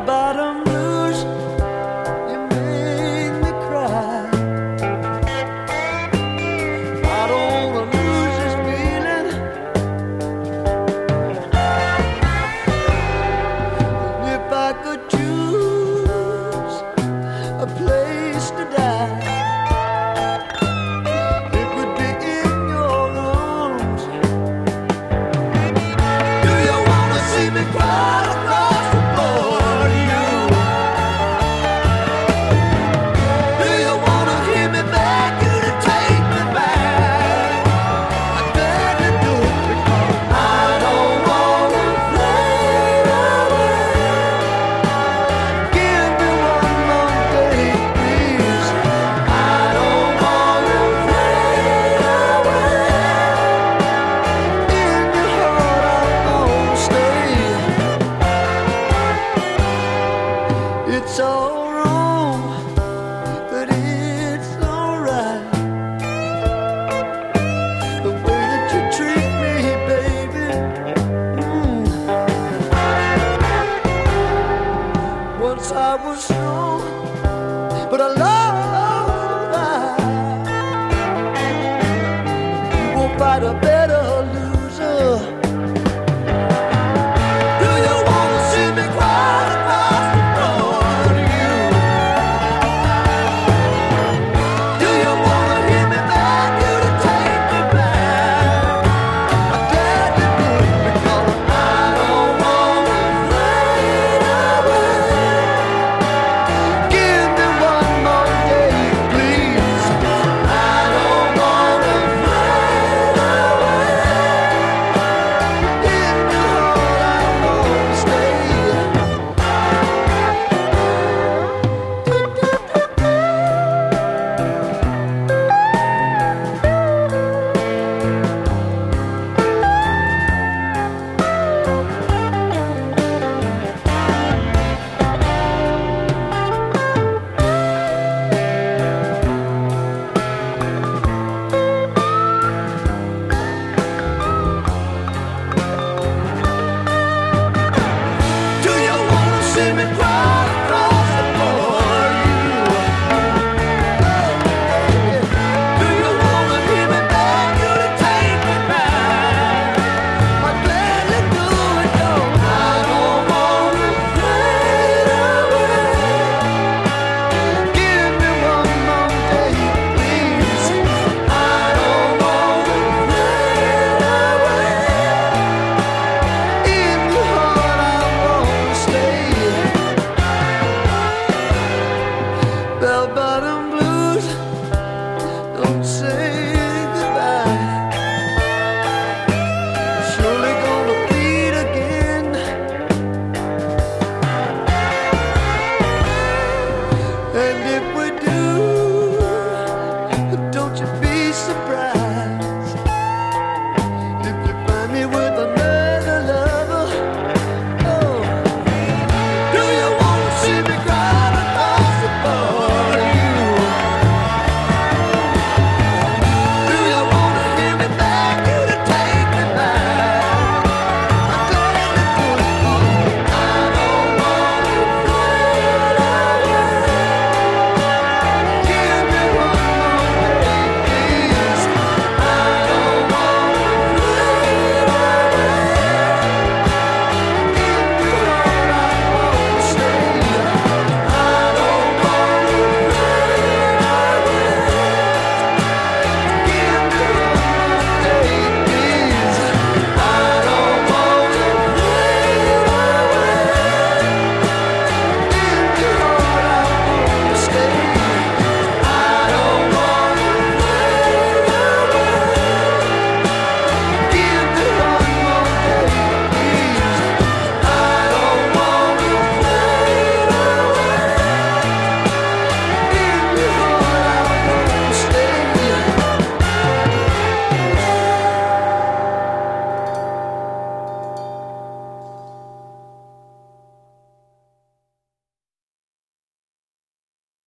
bottom blues, you make me cry. I don't wanna lose this feeling. If I could choose a place to die, it would be in your arms. Do you wanna see me cry across the floor to you? Do you wanna hear me beg you to take me back? I beg to do it because I don't wanna fade away. Give me one more day, please. I don't wanna fade away. In your heart I'm gonna stay. It's all wrong, but it's alright. The way that you treat me, baby. Once I was strong, but I love that. You won't fight a better loser. Do you wanna see me cry across the floor to you? Do you wanna hear me beg you to take me back? I'm glad to do it because I don't wanna fade away. Give me one more day, please. I don't wanna fade away. In your heart I'm gonna stay. Do you wanna see me cry?